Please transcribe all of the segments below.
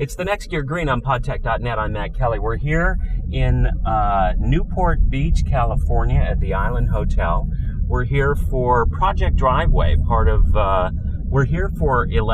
It's the Next Gear Green on podtech.net. I'm Matt Kelly. We're here in Newport Beach, California at the Island Hotel. We're here for Project Driveway, we're here for the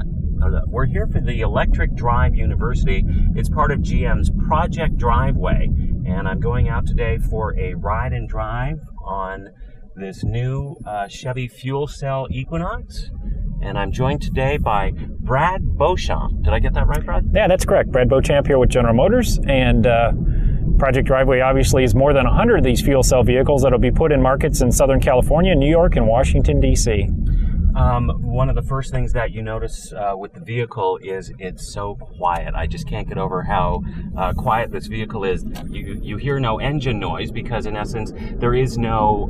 Electric Drive University. It's part of GM's Project Driveway, and I'm going out today for a ride and drive on this new Chevy fuel cell Equinox. And I'm joined today by Brad Beauchamp. Did I get that right, Brad? Yeah, that's correct. Brad Beauchamp here with General Motors. And Project Driveway obviously is more than 100 of these fuel cell vehicles that will be put in markets in Southern California, New York, and Washington, D.C. One of the first things that you notice with the vehicle is it's so quiet. I just can't get over how quiet this vehicle is. You hear no engine noise because, in essence, there is no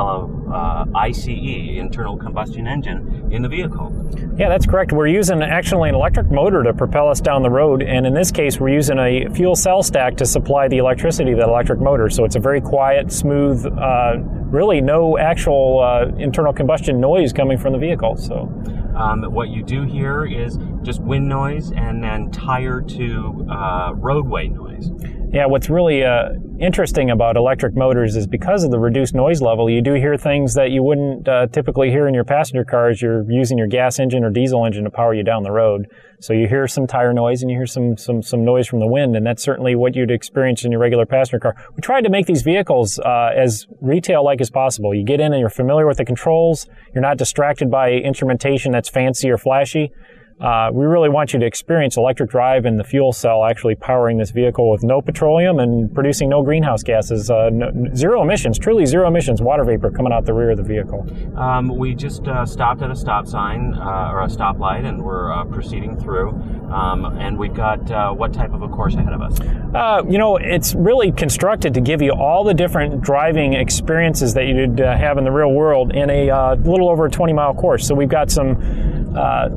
ICE, internal combustion engine, in the vehicle. Yeah, that's correct. We're using actually an electric motor to propel us down the road, and in this case, we're using a fuel cell stack to supply the electricity to that electric motor. So it's a very quiet, smooth, really no actual internal combustion noise coming from the vehicle. So what you do here is just wind noise and then tire to roadway noise. Yeah, what's really interesting about electric motors is because of the reduced noise level, you do hear things that you wouldn't typically hear in your passenger cars. You're using your gas engine or diesel engine to power you down the road. So you hear some tire noise and you hear some noise from the wind, and that's certainly what you'd experience in your regular passenger car. We tried to make these vehicles as retail-like as possible. You get in and you're familiar with the controls. You're not distracted by instrumentation that's fancy or flashy. We really want you to experience electric drive and the fuel cell actually powering this vehicle with no petroleum and producing no greenhouse gases, zero emissions, truly zero emissions, water vapor coming out the rear of the vehicle. We just stopped at a stop sign or a stoplight, and we're proceeding through. And we've got what type of a course ahead of us? It's really constructed to give you all the different driving experiences that you'd have in the real world in a little over a 20-mile course. So we've got some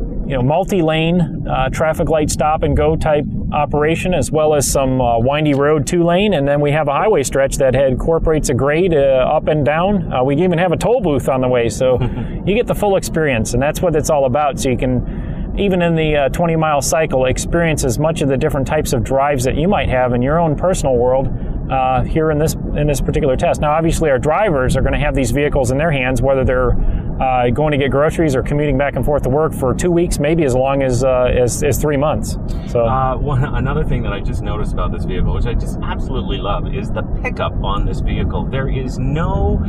multi-lane traffic light stop and go type operation, as well as some windy road 2-lane, and then we have a highway stretch that incorporates a grade up and down. We even have a toll booth on the way, so you get the full experience, and that's what it's all about. So you can, even in the 20-mile cycle, experience as much of the different types of drives that you might have in your own personal world here in this particular test. Now, obviously, our drivers are going to have these vehicles in their hands, whether they're going to get groceries or commuting back and forth to work for 2 weeks, maybe as long as 3 months. So another thing that I just noticed about this vehicle, which I just absolutely love, is the pickup on this vehicle. There is no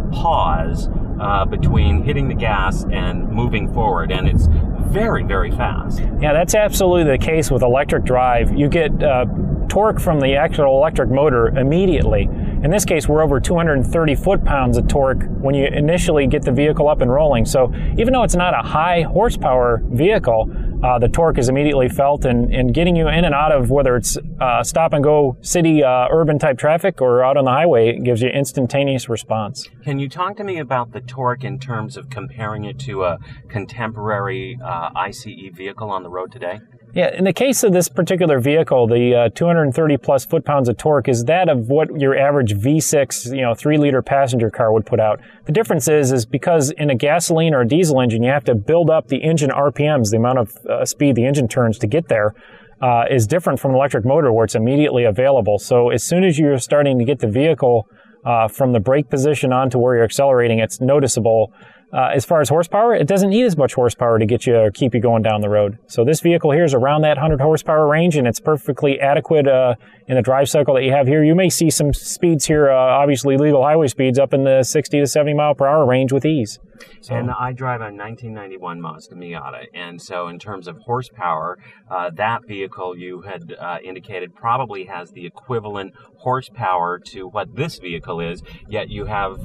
pause between hitting the gas and moving forward, and it's very, very fast. Yeah, that's absolutely the case with electric drive. You get torque from the actual electric motor immediately. In this case, we're over 230 foot-pounds of torque when you initially get the vehicle up and rolling. So even though it's not a high horsepower vehicle, the torque is immediately felt, and getting you in and out of whether it's stop-and-go city urban type traffic or out on the highway, it gives you instantaneous response. Can you talk to me about the torque in terms of comparing it to a contemporary ICE vehicle on the road today? Yeah, in the case of this particular vehicle, the 230 plus foot-pounds of torque is that of what your average V6, 3-liter passenger car would put out. The difference is because in a gasoline or a diesel engine, you have to build up the engine RPMs, the amount of speed the engine turns to get there, is different from an electric motor where it's immediately available. So as soon as you're starting to get the vehicle from the brake position onto where you're accelerating, it's noticeable. As far as horsepower, it doesn't need as much horsepower to get you or keep you going down the road. So this vehicle here is around that 100 horsepower range, and it's perfectly adequate in the drive cycle that you have here. You may see some speeds here, obviously legal highway speeds, up in the 60 to 70 mile per hour range with ease. So. And I drive a 1991 Mazda Miata, and so in terms of horsepower, that vehicle you had indicated probably has the equivalent horsepower to what this vehicle is, yet you have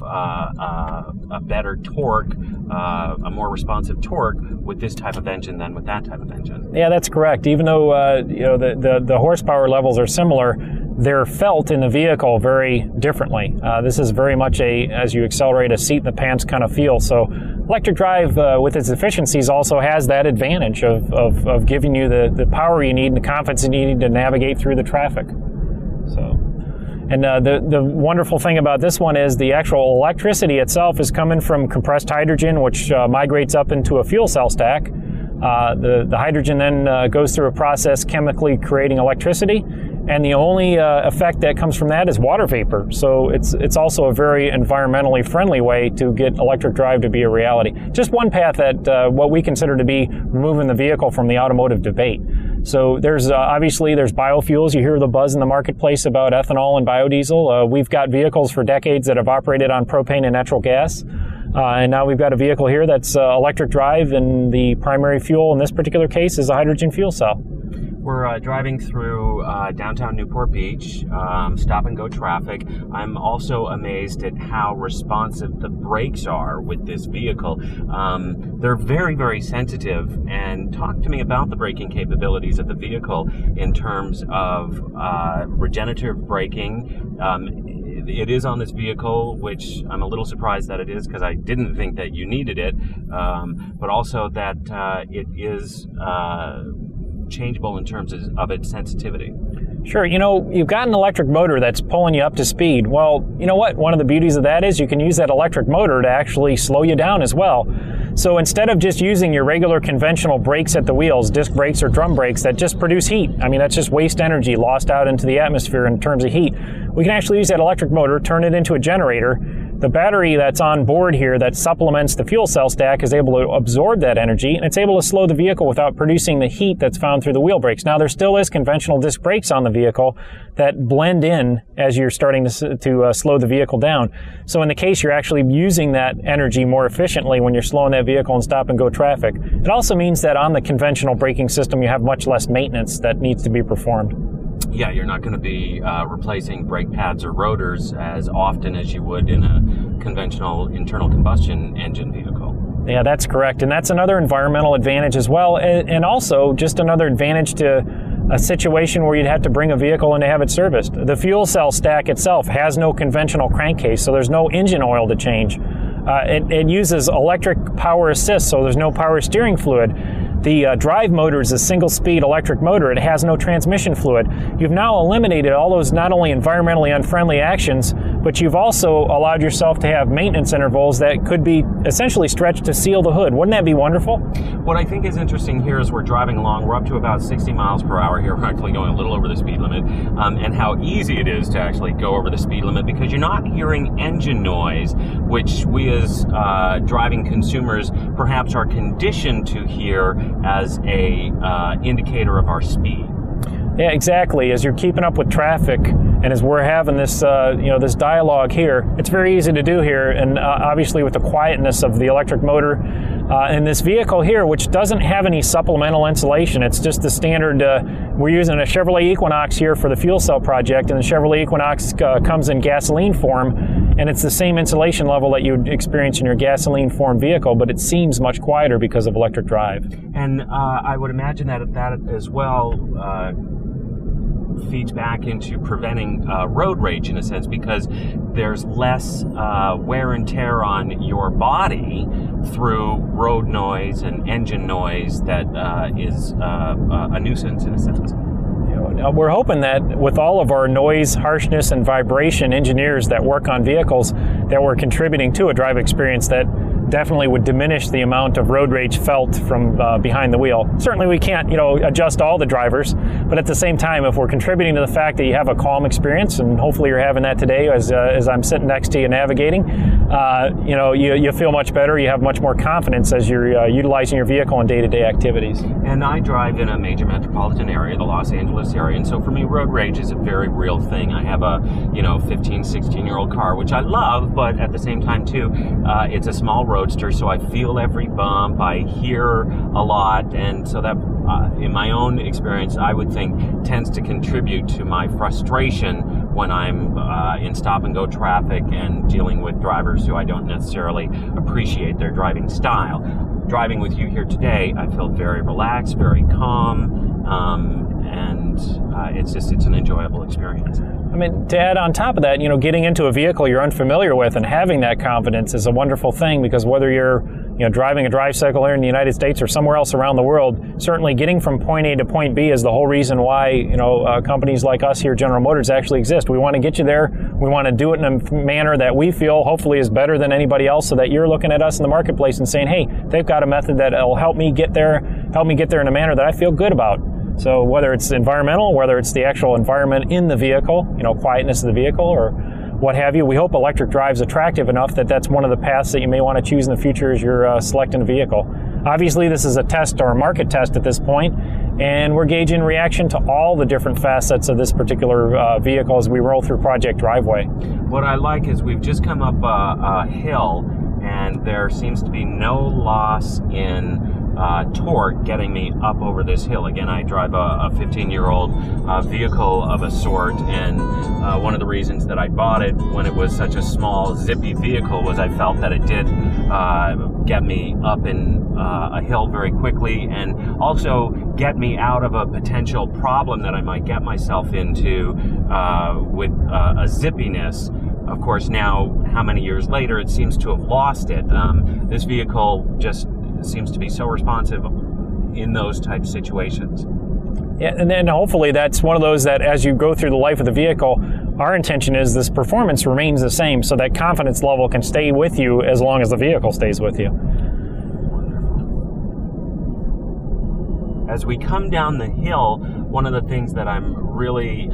a better torque, a more responsive torque with this type of engine than with that type of engine. Yeah, that's correct. Even though the horsepower levels are similar, they're felt in the vehicle very differently. This is very much as you accelerate, a seat in the pants kind of feel. So electric drive, with its efficiencies, also has that advantage of giving you the power you need and the confidence you need to navigate through the traffic. So. And the wonderful thing about this one is the actual electricity itself is coming from compressed hydrogen, which migrates up into a fuel cell stack. The hydrogen then goes through a process chemically creating electricity, and the only effect that comes from that is water vapor. So it's also a very environmentally friendly way to get electric drive to be a reality. Just one path that what we consider to be removing the vehicle from the automotive debate. So there's obviously there's biofuels. You hear the buzz in the marketplace about ethanol and biodiesel. We've got vehicles for decades that have operated on propane and natural gas. And now we've got a vehicle here that's electric drive, and the primary fuel in this particular case is a hydrogen fuel cell. We're driving through downtown Newport Beach, stop and go traffic. I'm also amazed at how responsive the brakes are with this vehicle. They're very, very sensitive. And talk to me about the braking capabilities of the vehicle in terms of regenerative braking. It is on this vehicle, which I'm a little surprised that it is, because I didn't think that you needed it, but also that it is changeable in terms of its sensitivity. Sure. You've got an electric motor that's pulling you up to speed. Well, you know what? One of the beauties of that is you can use that electric motor to actually slow you down as well. So instead of just using your regular conventional brakes at the wheels, disc brakes or drum brakes that just produce heat, that's just waste energy lost out into the atmosphere in terms of heat, we can actually use that electric motor, turn it into a generator. The battery that's on board here that supplements the fuel cell stack is able to absorb that energy, and it's able to slow the vehicle without producing the heat that's found through the wheel brakes. Now, there still is conventional disc brakes on the vehicle that blend in as you're starting to slow the vehicle down. So in the case you're actually using that energy more efficiently when you're slowing that vehicle in stop and go traffic. It also means that on the conventional braking system you have much less maintenance that needs to be performed. Yeah, you're not going to be replacing brake pads or rotors as often as you would in a conventional internal combustion engine vehicle. Yeah, that's correct. And that's another environmental advantage as well. And also just another advantage to a situation where you'd have to bring a vehicle in to have it serviced. The fuel cell stack itself has no conventional crankcase, so there's no engine oil to change. It uses electric power assist, so there's no power steering fluid. The drive motor is a single-speed electric motor. It has no transmission fluid. You've now eliminated all those not only environmentally unfriendly actions, but you've also allowed yourself to have maintenance intervals that could be essentially stretched to seal the hood. Wouldn't that be wonderful? What I think is interesting here is we're driving along. We're up to about 60 miles per hour here. We're actually going a little over the speed limit, and how easy it is to actually go over the speed limit because you're not hearing engine noise, which we as driving consumers perhaps are conditioned to hear as a indicator of our speed. Yeah, exactly. As you're keeping up with traffic, and as we're having this, this dialogue here, it's very easy to do here. And obviously, with the quietness of the electric motor and this vehicle here, which doesn't have any supplemental insulation, it's just the standard. We're using a Chevrolet Equinox here for the fuel cell project, and the Chevrolet Equinox comes in gasoline form, and it's the same insulation level that you'd experience in your gasoline form vehicle, but it seems much quieter because of electric drive. And I would imagine that as well feeds back into preventing road rage in a sense, because there's less wear and tear on your body through road noise and engine noise that is a nuisance in a sense. We're hoping that with all of our noise, harshness, and vibration engineers that work on vehicles, that we're contributing to a drive experience that definitely would diminish the amount of road rage felt from behind the wheel. Certainly we can't, adjust all the drivers, but at the same time, if we're contributing to the fact that you have a calm experience, and hopefully you're having that today as I'm sitting next to you navigating, you feel much better, you have much more confidence as you're utilizing your vehicle in day-to-day activities. And I drive in a major metropolitan area, the Los Angeles area, and so for me, road rage is a very real thing. I have a, 15, 16-year-old car, which I love, but at the same time, too, it's a small roadster, so I feel every bump, I hear a lot, and so that, in my own experience, I would think tends to contribute to my frustration when I'm in stop-and-go traffic and dealing with drivers who I don't necessarily appreciate their driving style. Driving with you here today, I feel very relaxed, very calm, and it's an enjoyable experience. To add on top of that, getting into a vehicle you're unfamiliar with and having that confidence is a wonderful thing, because whether you're driving a drive cycle here in the United States or somewhere else around the world, certainly getting from point A to point B is the whole reason why companies like us here, General Motors, actually exist. We want to get you there. We want to do it in a manner that we feel hopefully is better than anybody else, so that you're looking at us in the marketplace and saying, hey, they've got a method that will help me get there help me get there in a manner that I feel good about. So whether it's environmental, whether it's the actual environment in the vehicle, quietness of the vehicle or what have you, we hope electric drive's attractive enough that that's one of the paths that you may want to choose in the future as you're selecting a vehicle. Obviously, this is a test or a market test at this point, and we're gauging reaction to all the different facets of this particular vehicle as we roll through Project Driveway. What I like is we've just come up a hill, and there seems to be no loss in torque getting me up over this hill. Again, I drive a 15-year-old vehicle of a sort, and one of the reasons that I bought it when it was such a small, zippy vehicle was I felt that it did get me up in a hill very quickly, and also get me out of a potential problem that I might get myself into with a zippiness. Of course, now, how many years later, it seems to have lost it. This vehicle just seems to be so responsive in those type situations. Yeah, and then hopefully that's one of those that as you go through the life of the vehicle, our intention is this performance remains the same so that confidence level can stay with you as long as the vehicle stays with you. As we come down the hill, one of the things that I'm really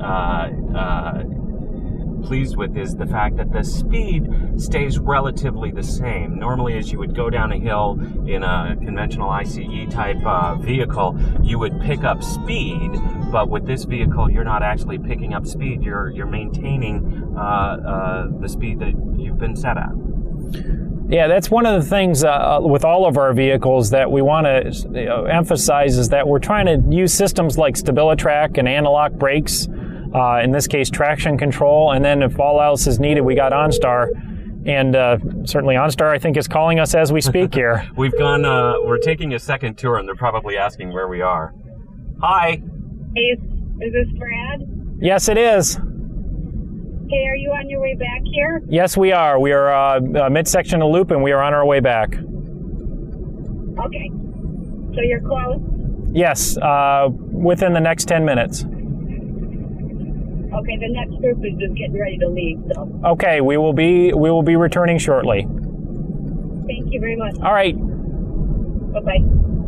pleased with is the fact that the speed stays relatively the same. Normally, as you would go down a hill in a conventional ICE type vehicle, you would pick up speed, but with this vehicle, you're not actually picking up speed. You're maintaining the speed that you've been set at. Yeah, that's one of the things with all of our vehicles that we want to emphasize is that we're trying to use systems like StabiliTrak and anti-lock brakes, in this case traction control, and then if all else is needed, we got OnStar. And certainly OnStar, I think, is calling us as we speak here. We're taking a second tour, and they're probably asking where we are. Hi. Hey, is this Brad? Yes, it is. Hey, are you on your way back here? Yes, we are. We are midsection of Loop, and we are on our way back. Okay. So you're close? Yes, within the next 10 minutes. Okay, the next group is just getting ready to leave, so. Okay, we will be returning shortly. Thank you very much. All right. Bye-bye.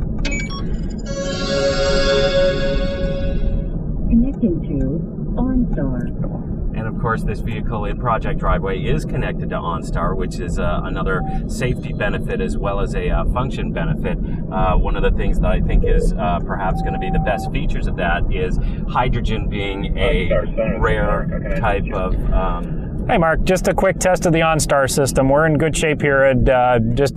Connecting to OnStar. And of course, this vehicle in Project Driveway is connected to OnStar, which is another safety benefit as well as a function benefit. One of the things that I think is perhaps going to be the best features of that is hydrogen being a rare type of... Hey, Mark, just a quick test of the OnStar system. We're in good shape here. And just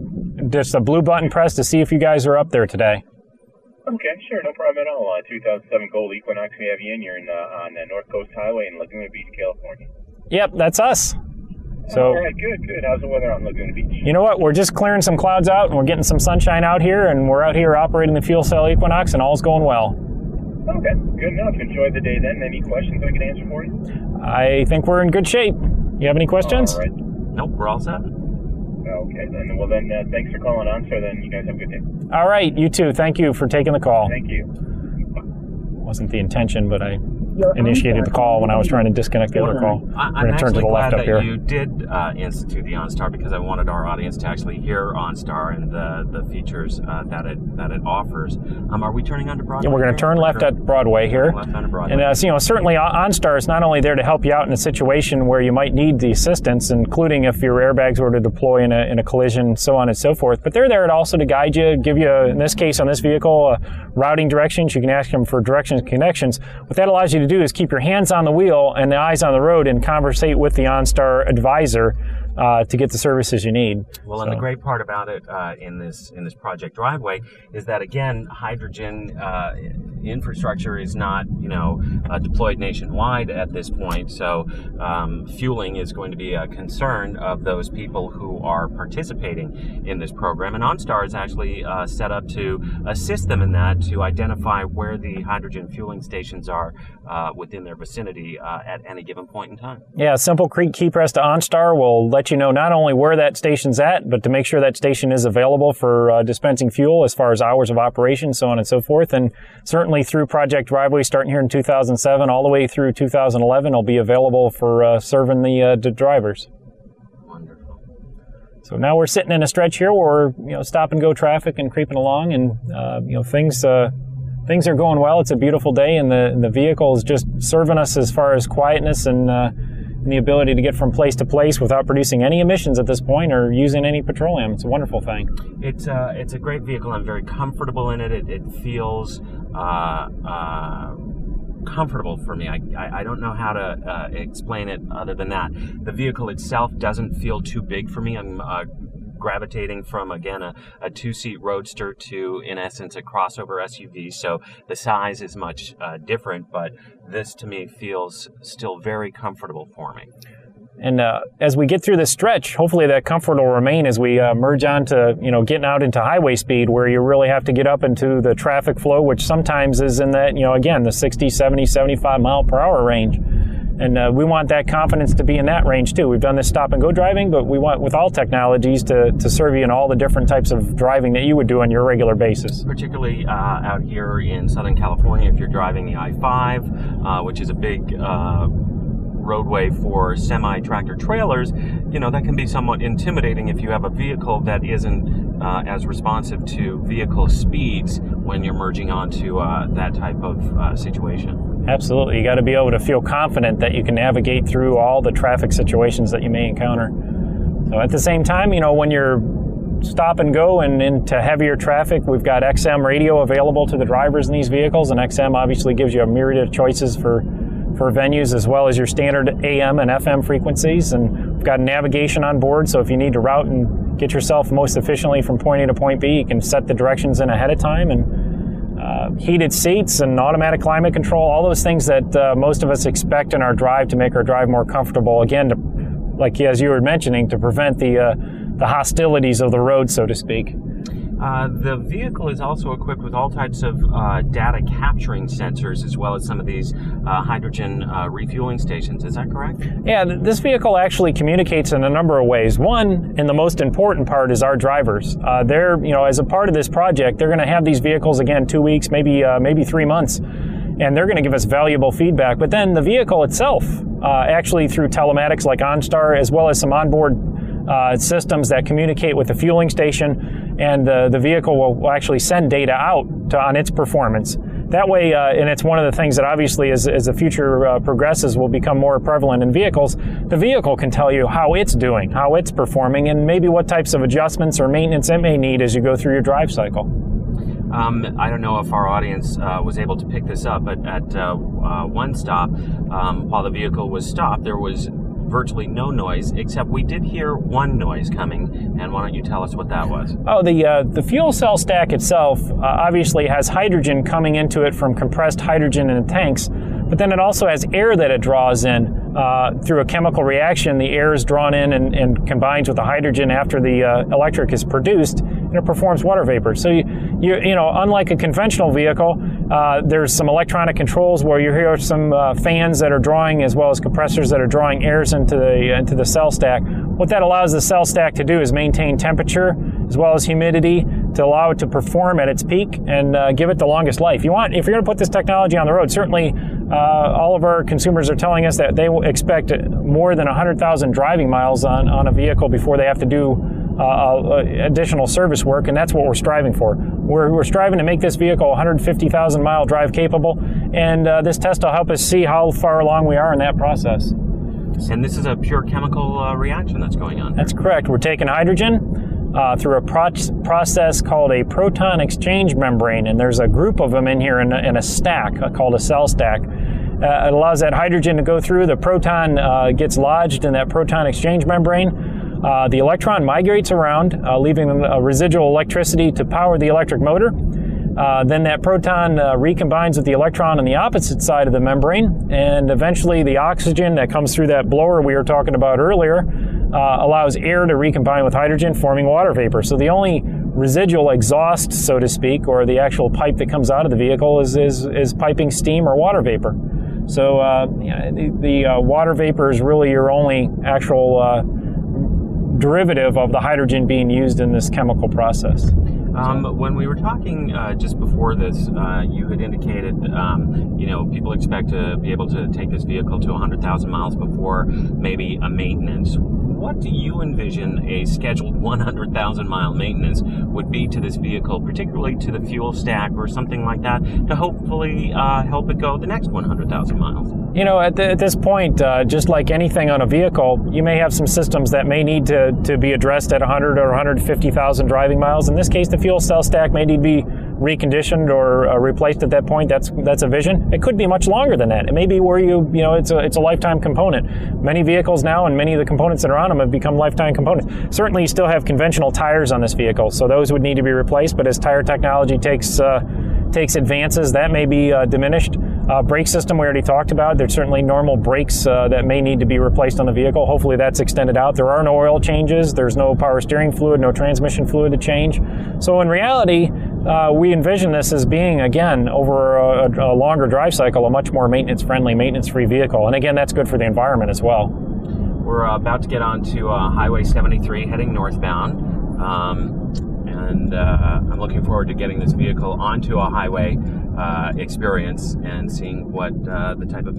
a blue button press to see if you guys are up there today. Okay, sure, no problem at all. 2007 Gold Equinox, we have you in. You're on the North Coast Highway in Laguna Beach, California. Yep, that's us. So, all right, good. How's the weather out in Laguna Beach? You know what? We're just clearing some clouds out, and we're getting some sunshine out here, and we're out here operating the fuel cell Equinox, and all's going well. Okay, good enough. Enjoy the day then. Any questions I can answer for you? I think we're in good shape. You have any questions? All right. Nope, we're all set. Okay, then. Well, then, thanks for calling on, sir. Then you guys have a good day. All right, you too. Thank you for taking the call. Thank you. Wasn't the intention, but I initiated the call when I was trying to disconnect the other call. I'm We're going to turn to the left up here. you did institute the OnStar because I wanted our audience to actually hear OnStar and the features that it offers. Are we turning onto Broadway? Yeah, we're going to turn left at Broadway here. Left onto Broadway. And certainly OnStar is not only there to help you out in a situation where you might need the assistance, including if your airbags were to deploy in a collision, so on and so forth. But they're there also to guide you, give you, in this case on this vehicle, routing directions. You can ask them for directions and connections. What that allows you to do is keep your hands on the wheel and the eyes on the road and conversate with the OnStar advisor to get the services you need. Well, and the great part about it in this Project Driveway is that, again, hydrogen infrastructure is not deployed nationwide at this point. So fueling is going to be a concern of those people who are participating in this program. And OnStar is actually set up to assist them in that, to identify where the hydrogen fueling stations are within their vicinity at any given point in time. Yeah, a simple key press to OnStar will let you know not only where that station's at, but to make sure that station is available for dispensing fuel as far as hours of operation, so on and so forth. And certainly through Project Driveway, starting here in 2007, all the way through 2011, it'll be available for serving the drivers. Wonderful. So now we're sitting in a stretch here where we're, stop and go traffic and creeping along, and things are going well. It's a beautiful day, and the vehicle is just serving us as far as quietness and the ability to get from place to place without producing any emissions at this point or using any petroleum. It's a wonderful thing. It's a great vehicle. I'm very comfortable in it. It feels comfortable for me. I don't know how to explain it other than that. The vehicle itself doesn't feel too big for me. I'm gravitating from, again, a two-seat roadster to, in essence, a crossover SUV. So the size is much different, but this to me feels still very comfortable for me. And as we get through this stretch, hopefully that comfort will remain as we merge on to, getting out into highway speed where you really have to get up into the traffic flow, which sometimes is in that, again, the 60, 70, 75 mile per hour range. And we want that confidence to be in that range too. We've done this stop and go driving, but we want with all technologies to serve you in all the different types of driving that you would do on your regular basis. Particularly out here in Southern California, if you're driving the I-5, which is a big roadway for semi-tractor trailers, that can be somewhat intimidating if you have a vehicle that isn't as responsive to vehicle speeds when you're merging onto that type of situation. Absolutely. You got to be able to feel confident that you can navigate through all the traffic situations that you may encounter. So at the same time, when you're stop and go and into heavier traffic, we've got XM radio available to the drivers in these vehicles, and XM obviously gives you a myriad of choices for venues as well as your standard AM and FM frequencies. And we've got navigation on board, so if you need to route and get yourself most efficiently from point A to point B, you can set the directions in ahead of time. And heated seats and automatic climate control, all those things that most of us expect in our drive to make our drive more comfortable. Again, like as you were mentioning, to prevent the hostilities of the road, so to speak. The vehicle is also equipped with all types of data capturing sensors, as well as some of these hydrogen refueling stations. Is that correct? Yeah, this vehicle actually communicates in a number of ways. One, and the most important part, is our drivers. They're, as a part of this project, they're going to have these vehicles again 2 weeks, maybe 3 months, and they're going to give us valuable feedback. But then the vehicle itself, actually through telematics like OnStar, as well as some onboard systems that communicate with the fueling station, and the vehicle will actually send data out on its performance. That way, and it's one of the things that obviously as the future progresses will become more prevalent in vehicles, the vehicle can tell you how it's doing, how it's performing, and maybe what types of adjustments or maintenance it may need as you go through your drive cycle. I don't know if our audience was able to pick this up, but at one stop, while the vehicle was stopped, there was virtually no noise, except we did hear one noise coming. And why don't you tell us what that was? Oh, the fuel cell stack itself obviously has hydrogen coming into it from compressed hydrogen in the tanks, but then it also has air that it draws in through a chemical reaction. The air is drawn in and combines with the hydrogen after the electric is produced, and it performs water vapor. So you unlike a conventional vehicle, there's some electronic controls where you hear some fans that are drawing, as well as compressors that are drawing airs into the cell stack. What that allows the cell stack to do is maintain temperature as well as humidity to allow it to perform at its peak and give it the longest life. If you're going to put this technology on the road, certainly all of our consumers are telling us that they expect more than 100,000 driving miles on a vehicle before they have to do additional service work, and that's what we're striving for. We're striving to make this vehicle 150,000 mile drive capable, and this test will help us see how far along we are in that process. And this is a pure chemical reaction that's going on. That's correct. We're taking hydrogen through a process called a proton exchange membrane, and there's a group of them in here in a stack called a cell stack. It allows that hydrogen to go through. The proton gets lodged in that proton exchange membrane. The electron migrates around, leaving a residual electricity to power the electric motor. Then that proton recombines with the electron on the opposite side of the membrane, and eventually the oxygen that comes through that blower we were talking about earlier allows air to recombine with hydrogen, forming water vapor. So the only residual exhaust, so to speak, or the actual pipe that comes out of the vehicle is piping steam or water vapor. So the water vapor is really your only actual derivative of the hydrogen being used in this chemical process. When we were talking just before this, you had indicated, people expect to be able to take this vehicle to 100,000 miles before maybe a maintenance. what do you envision a scheduled 100,000 mile maintenance would be to this vehicle, particularly to the fuel stack or something like that, to hopefully help it go the next 100,000 miles? You know, at this point, just like anything on a vehicle, you may have some systems that may need to be addressed at 100 or 150,000 driving miles. In this case, the fuel cell stack may need to be reconditioned or replaced at that point. That's a vision. It could be much longer than that. It may be where it's a lifetime component. Many vehicles now and many of the components that are on them have become lifetime components. Certainly, you still have conventional tires on this vehicle, so those would need to be replaced. But as tire technology takes advances, that may be diminished. Brake system we already talked about. There's certainly normal brakes that may need to be replaced on the vehicle. Hopefully that's extended out. There are no oil changes. There's no power steering fluid, no transmission fluid to change. So in reality, we envision this as being, again, over a longer drive cycle, a much more maintenance-friendly, maintenance-free vehicle. And again, that's good for the environment as well. We're about to get onto Highway 73 heading northbound. And I'm looking forward to getting this vehicle onto a highway experience and seeing what this type of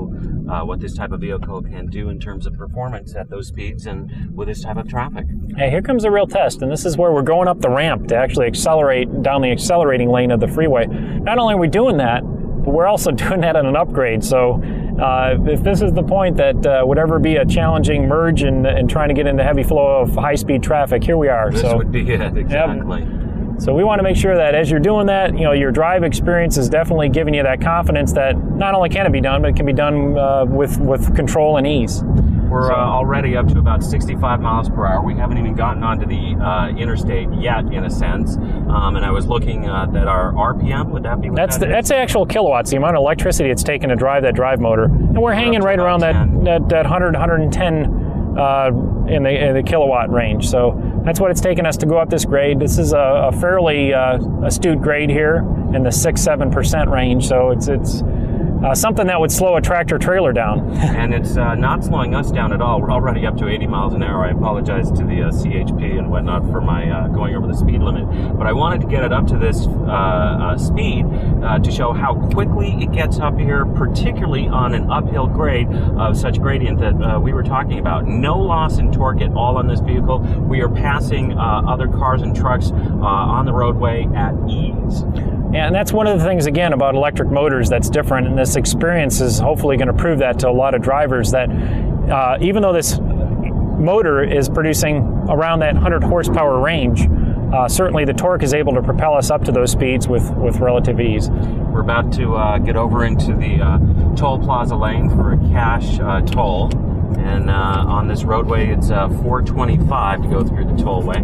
vehicle can do in terms of performance at those speeds and with this type of traffic. Hey, here comes a real test, and this is where we're going up the ramp to actually accelerate down the accelerating lane of the freeway. Not only are we doing that, but we're also doing that on an upgrade. So if this is the point that would ever be a challenging merge and trying to get into heavy flow of high-speed traffic, here we are. This would be it, exactly. Yep. So we want to make sure that as you're doing that, your drive experience is definitely giving you that confidence that not only can it be done, but it can be done with control and ease. We're already up to about 65 miles per hour. We haven't even gotten onto the interstate yet, in a sense. And I was looking at our RPM. Would that be what that's the actual kilowatts, the amount of electricity it's taken to drive that drive motor. And we're hanging right around that 100, 110 in the kilowatt range. So that's what it's taken us to go up this grade. This is a fairly astute grade here in the 6-7% range. So it's something that would slow a tractor trailer down. And it's not slowing us down at all. We're already up to 80 miles an hour. I apologize to the CHP and whatnot for my going over the speed limit. But I wanted to get it up to this speed to show how quickly it gets up here, particularly on an uphill grade of such gradient that we were talking about. No loss in torque at all on this vehicle. We are passing other cars and trucks on the roadway at ease. Yeah, and that's one of the things, again, about electric motors that's different, and this experience is hopefully going to prove that to a lot of drivers, that even though this motor is producing around that 100 horsepower range, certainly the torque is able to propel us up to those speeds with relative ease. We're about to get over into the toll plaza lane for a cash toll, and on this roadway it's $4.25 to go through the tollway.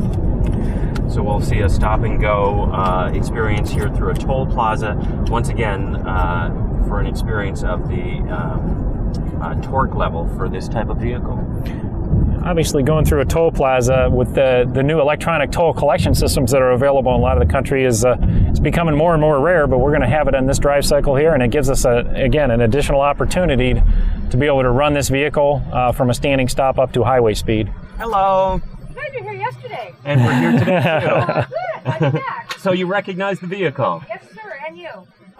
So we'll see a stop and go experience here through a toll plaza. Once again, for an experience of the torque level for this type of vehicle. Obviously, going through a toll plaza with the new electronic toll collection systems that are available in a lot of the country is becoming more and more rare, but we're going to have it in this drive cycle here, and it gives us, again, an additional opportunity to be able to run this vehicle from a standing stop up to highway speed. Hello. You guys were here yesterday. And we're here today, too. Oh, good. I'll be back. So you recognize the vehicle? Yes, sir, and you.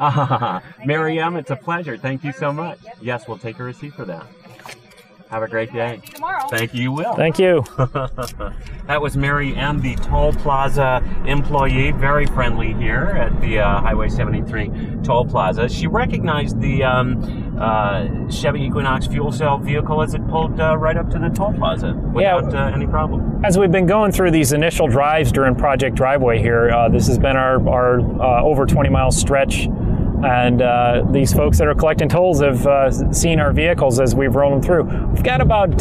Mary M., it's a pleasure. Thank you so much. Yes, we'll take a receipt for that. Have a great day. See you tomorrow. Thank you, you will. Thank you. That was Mary M., the Toll Plaza employee, very friendly here at the Highway 73 Toll Plaza. She recognized the Chevy Equinox fuel cell vehicle as it pulled right up to the toll plaza without any problem. As we've been going through these initial drives during Project Driveway here, this has been our over 20-mile stretch. And these folks that are collecting tolls have seen our vehicles as we've rolled them through. We've got about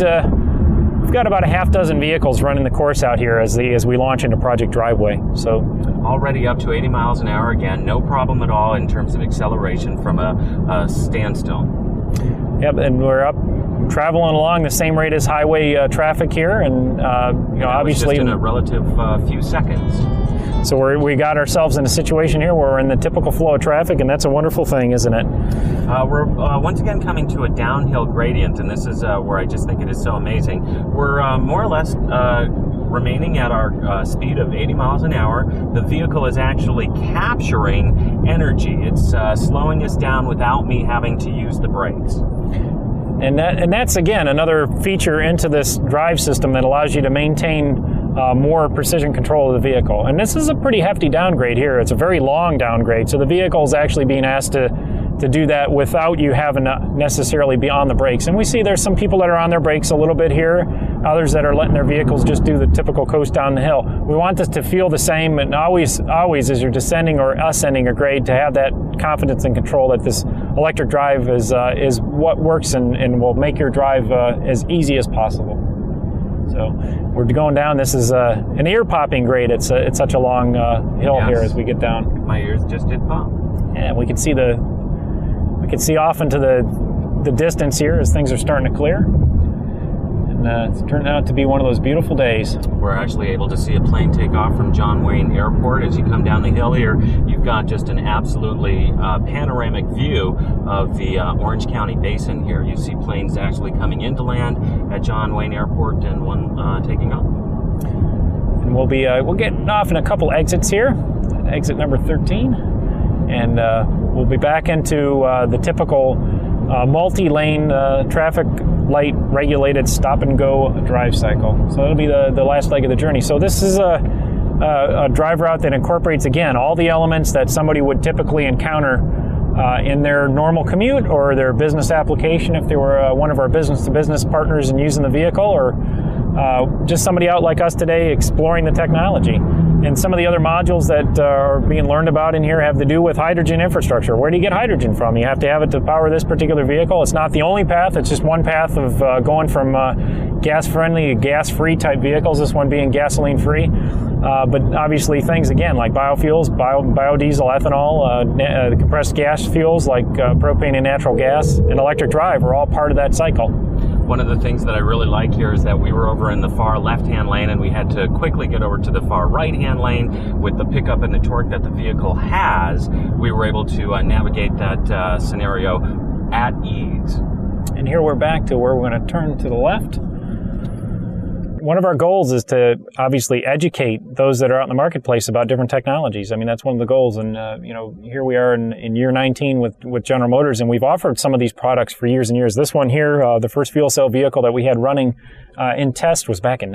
a half dozen vehicles running the course out here as we launch into Project Driveway. So already up to 80 miles an hour again, no problem at all in terms of acceleration from a standstill. Yep, and we're up traveling along the same rate as highway traffic here, and obviously just in a relative few seconds. So we got ourselves in a situation here where we're in the typical flow of traffic, and that's a wonderful thing, isn't it? We're once again coming to a downhill gradient, and this is where I just think it is so amazing. We're more or less remaining at our speed of 80 miles an hour. The vehicle is actually capturing energy. It's slowing us down without me having to use the brakes. And that's, again, another feature into this drive system that allows you to maintain more precision control of the vehicle. And this is a pretty hefty downgrade here. It's a very long downgrade, so the vehicle is actually being asked to do that without you having to necessarily be on the brakes. And we see there's some people that are on their brakes a little bit here, others that are letting their vehicles just do the typical coast down the hill. We want this to feel the same, and always as you're descending or ascending a grade, to have that confidence and control that this electric drive is what works and will make your drive as easy as possible. So we're going down. This is an ear-popping grade. It's such a long hill here as we get down. My ears just did pop. Yeah, we can see off into the distance here as things are starting to clear. And it's turned out to be one of those beautiful days. We're actually able to see a plane take off from John Wayne Airport. As you come down the hill here, you've got just an absolutely panoramic view of the Orange County Basin here. You see planes actually coming into land at John Wayne Airport and one taking off. And we'll get off in a couple exits here. Exit number 13. And we'll be back into the typical multi-lane traffic light regulated stop and go drive cycle. So that'll be the last leg of the journey. So this is a drive route that incorporates, again, all the elements that somebody would typically encounter in their normal commute or their business application if they were one of our business-to-business partners and using the vehicle, or just somebody out like us today exploring the technology. And some of the other modules that are being learned about in here have to do with hydrogen infrastructure. Where do you get hydrogen from? You have to have it to power this particular vehicle. It's not the only path. It's just one path of going from gas-friendly to gas-free type vehicles, this one being gasoline-free. But obviously things, again, like biofuels, biodiesel, ethanol, the compressed gas fuels like propane and natural gas, and electric drive are all part of that cycle. One of the things that I really like here is that we were over in the far left-hand lane and we had to quickly get over to the far right-hand lane. With the pickup and the torque that the vehicle has, we were able to navigate that scenario at ease. And here we're back to where we're going to turn to the left. One of our goals is to obviously educate those that are out in the marketplace about different technologies. I mean, that's one of the goals. And, here we are in year 19 with General Motors, and we've offered some of these products for years and years. This one here, the first fuel cell vehicle that we had running in test was back in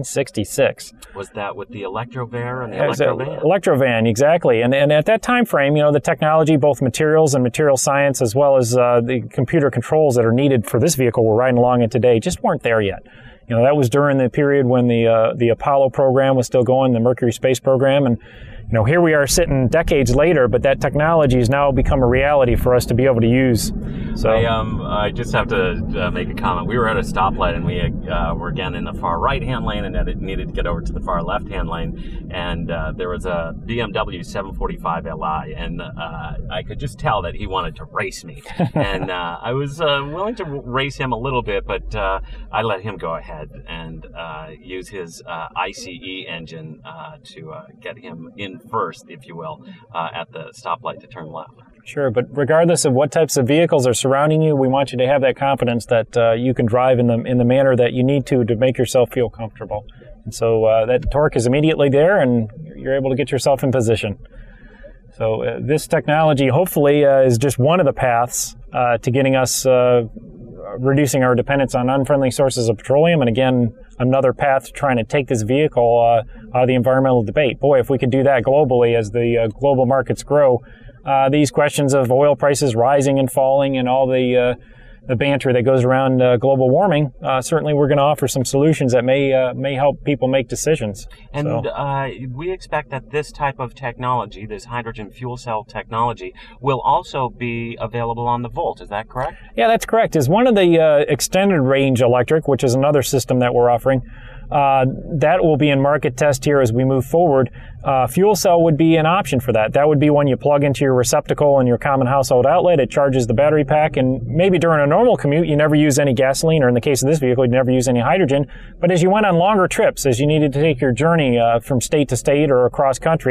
1966. Was that with the Electrovan and the Electrovan? Electrovan, exactly. And at that time frame, the technology, both materials and material science, as well as the computer controls that are needed for this vehicle we're riding along in today, just weren't there yet. That was during the period when the Apollo program was still going, the Mercury space program, and here we are sitting decades later, but that technology has now become a reality for us to be able to use. So I just have to make a comment. We were at a stoplight and we were again in the far right-hand lane and needed to get over to the far left-hand lane, and there was a BMW 745 Li, and I could just tell that he wanted to race me, and I was willing to race him a little bit, but I let him go ahead and use his ICE engine to get him in first, if you will, at the stoplight to turn left. Sure, but regardless of what types of vehicles are surrounding you, we want you to have that confidence that you can drive in the manner that you need to make yourself feel comfortable. And so that torque is immediately there, and you're able to get yourself in position. So this technology, hopefully, is just one of the paths to getting us reducing our dependence on unfriendly sources of petroleum, and again, another path to trying to take this vehicle out of the environmental debate. Boy, if we could do that globally as the global markets grow, these questions of oil prices rising and falling and all the banter that goes around global warming, certainly we're going to offer some solutions that may help people make decisions. And we expect that this type of technology, this hydrogen fuel cell technology, will also be available on the Volt. Is that correct? Yeah, that's correct. Is one of the extended range electric, which is another system that we're offering. That will be in market test here as we move forward. Fuel cell would be an option for that. That would be when you plug into your receptacle in your common household outlet. It charges the battery pack, and maybe during a normal commute you never use any gasoline, or in the case of this vehicle you never use any hydrogen. But as you went on longer trips, as you needed to take your journey from state to state or across country,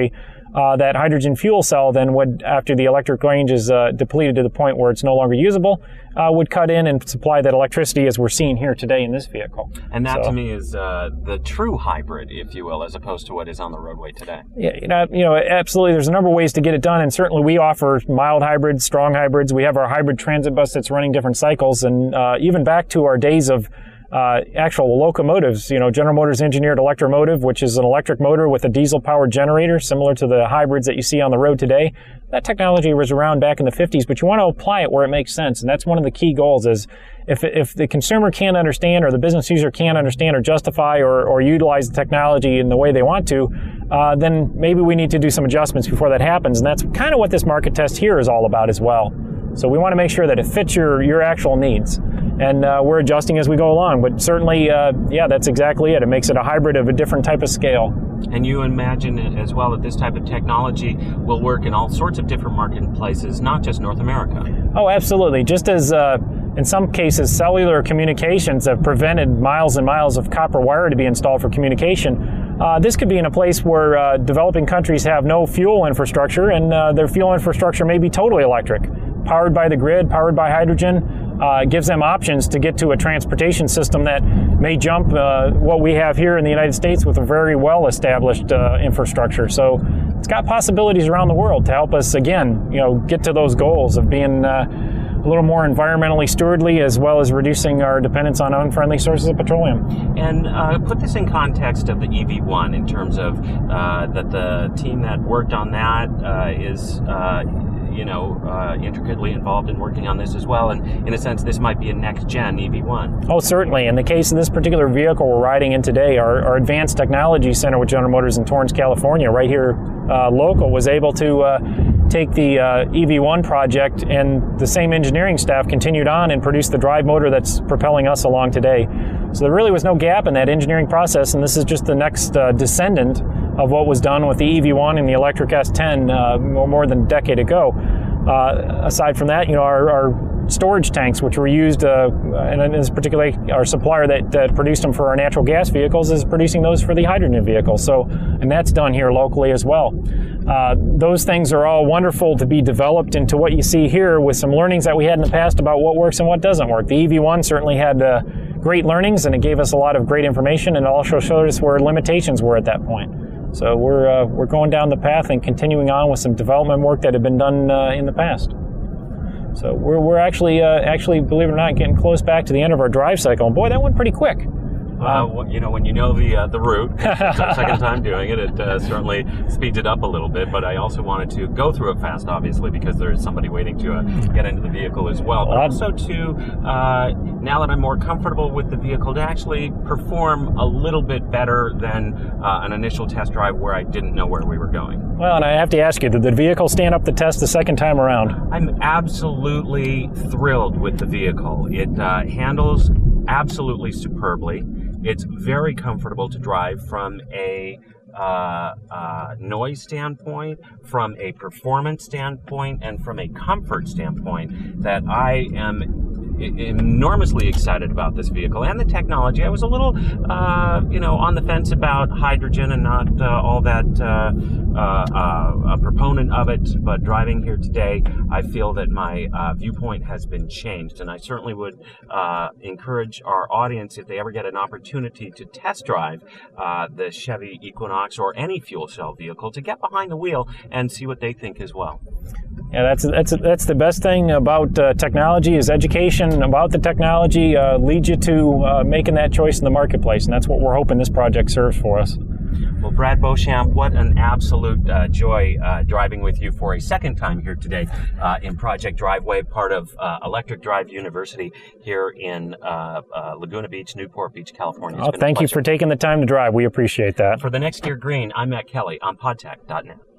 that hydrogen fuel cell then would, after the electric range is depleted to the point where it's no longer usable, would cut in and supply that electricity as we're seeing here today in this vehicle. And that to me is the true hybrid, if you will, as opposed to what is on the roadway today. Yeah, absolutely. There's a number of ways to get it done, and certainly we offer mild hybrids, strong hybrids. We have our hybrid transit bus that's running different cycles, and even back to our days of actual locomotives. General Motors engineered Electromotive, which is an electric motor with a diesel-powered generator, similar to the hybrids that you see on the road today. That technology was around back in the 50s, but you want to apply it where it makes sense, and that's one of the key goals is if the consumer can't understand or the business user can't understand or justify or utilize the technology in the way they want to, then maybe we need to do some adjustments before that happens, and that's kind of what this market test here is all about as well. So we want to make sure that it fits your actual needs. And we're adjusting as we go along. But certainly, that's exactly it. It makes it a hybrid of a different type of scale. And you imagine as well that this type of technology will work in all sorts of different marketplaces, not just North America. Oh, absolutely. Just as in some cases, cellular communications have prevented miles and miles of copper wire to be installed for communication, this could be in a place where developing countries have no fuel infrastructure, and their fuel infrastructure may be totally electric. Powered by the grid, powered by hydrogen, gives them options to get to a transportation system that may jump what we have here in the United States with a very well-established infrastructure. So it's got possibilities around the world to help us, again, get to those goals of being a little more environmentally stewardly, as well as reducing our dependence on unfriendly sources of petroleum. And put this in context of the EV1 in terms of that the team that worked on that is intricately involved in working on this as well, and in a sense this might be a next-gen EV1. Oh, certainly. In the case of this particular vehicle we're riding in today, our Advanced Technology Center with General Motors in Torrance, California, right here local, was able to take the EV1 project, and the same engineering staff continued on and produced the drive motor that's propelling us along today. So there really was no gap in that engineering process, and this is just the next descendant of what was done with the EV1 and the electric S10 more than a decade ago. Aside from that, our storage tanks, which were used, and in this particular, our supplier that produced them for our natural gas vehicles is producing those for the hydrogen vehicles. So, and that's done here locally as well. Those things are all wonderful to be developed into what you see here with some learnings that we had in the past about what works and what doesn't work. The EV1 certainly had great learnings, and it gave us a lot of great information, and also showed us where limitations were at that point. So we're going down the path and continuing on with some development work that had been done in the past. So we're actually, believe it or not, getting close back to the end of our drive cycle. And boy, that went pretty quick. When you know the route, second time doing it, it certainly speeds it up a little bit. But I also wanted to go through it fast, obviously, because there is somebody waiting to get into the vehicle as well. But also to, now that I'm more comfortable with the vehicle, to actually perform a little bit better than an initial test drive where I didn't know where we were going. Well, and I have to ask you, did the vehicle stand up the test the second time around? I'm absolutely thrilled with the vehicle. It handles absolutely superbly. It's very comfortable to drive from a noise standpoint, from a performance standpoint, and from a comfort standpoint, that I am enormously excited about this vehicle and the technology. I was a little, on the fence about hydrogen and not all that a proponent of it, but driving here today, I feel that my viewpoint has been changed, and I certainly would encourage our audience, if they ever get an opportunity to test drive the Chevy Equinox or any fuel cell vehicle, to get behind the wheel and see what they think as well. Yeah, that's the best thing about technology, is education about the technology leads you to making that choice in the marketplace, and that's what we're hoping this project serves for us. Well, Brad Beauchamp, what an absolute joy driving with you for a second time here today in Project Driveway, part of Electric Drive University here in Laguna Beach, Newport Beach, California. Thank you for taking the time to drive. We appreciate that. For the next Gear Green, I'm Matt Kelly on podtech.net.